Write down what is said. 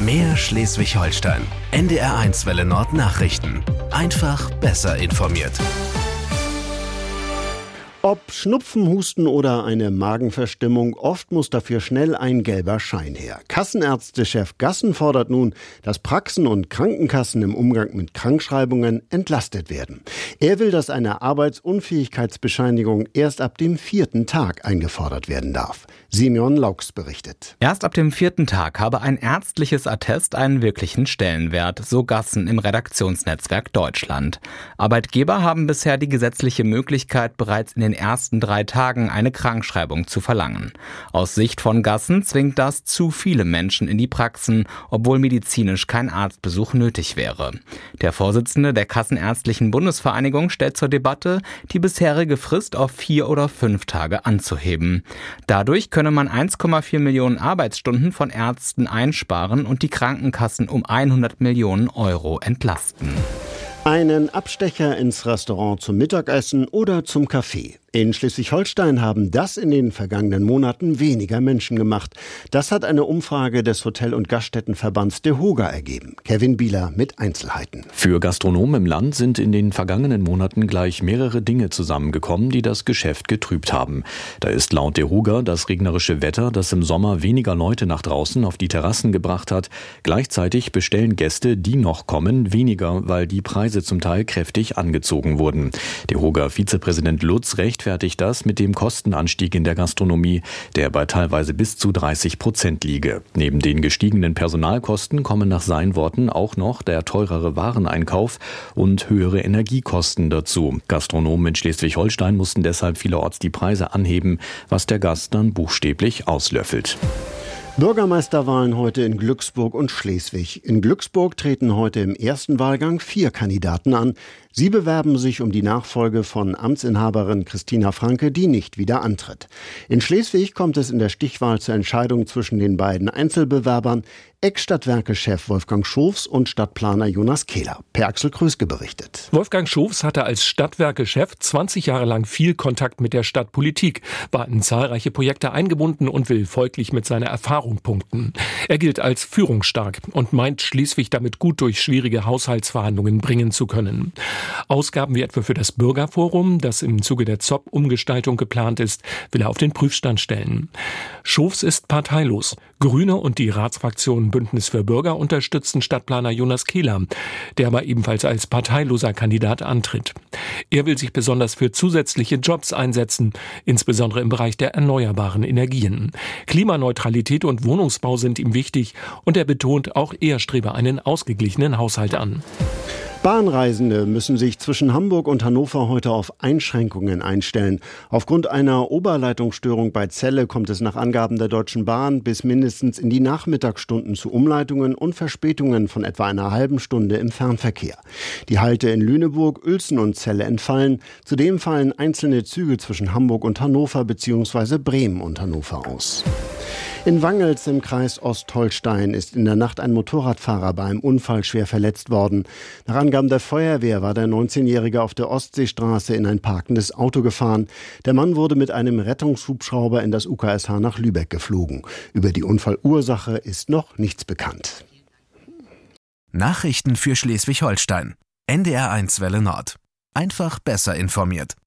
Mehr Schleswig-Holstein. NDR1 Welle Nord Nachrichten. Einfach besser informiert. Ob Schnupfen, Husten oder eine Magenverstimmung, oft muss dafür schnell ein gelber Schein her. Kassenärztechef Gassen fordert nun, dass Praxen und Krankenkassen im Umgang mit Krankschreibungen entlastet werden. Er will, dass eine Arbeitsunfähigkeitsbescheinigung erst ab dem 4. Tag eingefordert werden darf. Simeon Laux berichtet. Erst ab dem 4. Tag habe ein ärztliches Attest einen wirklichen Stellenwert, so Gassen im Redaktionsnetzwerk Deutschland. Arbeitgeber haben bisher die gesetzliche Möglichkeit, bereits in den ersten 3 Tagen eine Krankschreibung zu verlangen. Aus Sicht von Gassen zwingt das zu viele Menschen in die Praxen, obwohl medizinisch kein Arztbesuch nötig wäre. Der Vorsitzende der Kassenärztlichen Bundesvereinigung stellt zur Debatte, die bisherige Frist auf 4 oder 5 Tage anzuheben. Dadurch könne man 1,4 Millionen Arbeitsstunden von Ärzten einsparen und die Krankenkassen um 100 Millionen Euro entlasten. Einen Abstecher ins Restaurant zum Mittagessen oder zum Kaffee. In Schleswig-Holstein haben das in den vergangenen Monaten weniger Menschen gemacht. Das hat eine Umfrage des Hotel- und Gaststättenverbands DEHOGA ergeben. Kevin Bieler mit Einzelheiten. Für Gastronomen im Land sind in den vergangenen Monaten gleich mehrere Dinge zusammengekommen, die das Geschäft getrübt haben. Da ist laut DEHOGA das regnerische Wetter, das im Sommer weniger Leute nach draußen auf die Terrassen gebracht hat. Gleichzeitig bestellen Gäste, die noch kommen, weniger, weil die Preise zum Teil kräftig angezogen wurden. DEHOGA-Vizepräsident Lutz rechtfertigt das mit dem Kostenanstieg in der Gastronomie, der bei teilweise bis zu 30% liege. Neben den gestiegenen Personalkosten kommen nach seinen Worten auch noch der teurere Wareneinkauf und höhere Energiekosten dazu. Gastronomen in Schleswig-Holstein mussten deshalb vielerorts die Preise anheben, was der Gast dann buchstäblich auslöffelt. Bürgermeisterwahlen heute in Glücksburg und Schleswig. In Glücksburg treten heute im ersten Wahlgang 4 Kandidaten an. Sie bewerben sich um die Nachfolge von Amtsinhaberin Christina Franke, die nicht wieder antritt. In Schleswig kommt es in der Stichwahl zur Entscheidung zwischen den beiden Einzelbewerbern, Ex-Stadtwerke-Chef Wolfgang Schofs und Stadtplaner Jonas Kehler. Per Axel Kröske berichtet. Wolfgang Schofs hatte als Stadtwerke-Chef 20 Jahre lang viel Kontakt mit der Stadtpolitik, war in zahlreiche Projekte eingebunden und will folglich mit seiner Erfahrung punkten. Er gilt als führungsstark und meint, Schleswig damit gut durch schwierige Haushaltsverhandlungen bringen zu können. Ausgaben wie etwa für das Bürgerforum, das im Zuge der ZOP-Umgestaltung geplant ist, will er auf den Prüfstand stellen. Schofs ist parteilos. Grüne und die Ratsfraktion Bündnis für Bürger unterstützen Stadtplaner Jonas Kehler, der aber ebenfalls als parteiloser Kandidat antritt. Er will sich besonders für zusätzliche Jobs einsetzen, insbesondere im Bereich der erneuerbaren Energien. Klimaneutralität und Wohnungsbau sind ihm wichtig und er betont, auch er strebe einen ausgeglichenen Haushalt an. Bahnreisende müssen sich zwischen Hamburg und Hannover heute auf Einschränkungen einstellen. Aufgrund einer Oberleitungsstörung bei Celle kommt es nach Angaben der Deutschen Bahn bis mindestens in die Nachmittagsstunden zu Umleitungen und Verspätungen von etwa einer halben Stunde im Fernverkehr. Die Halte in Lüneburg, Uelzen und Celle entfallen. Zudem fallen einzelne Züge zwischen Hamburg und Hannover bzw. Bremen und Hannover aus. In Wangels im Kreis Ostholstein ist in der Nacht ein Motorradfahrer bei einem Unfall schwer verletzt worden. Nach Angaben der Feuerwehr war der 19-Jährige auf der Ostseestraße in ein parkendes Auto gefahren. Der Mann wurde mit einem Rettungshubschrauber in das UKSH nach Lübeck geflogen. Über die Unfallursache ist noch nichts bekannt. Nachrichten für Schleswig-Holstein. NDR1 Welle Nord. Einfach besser informiert.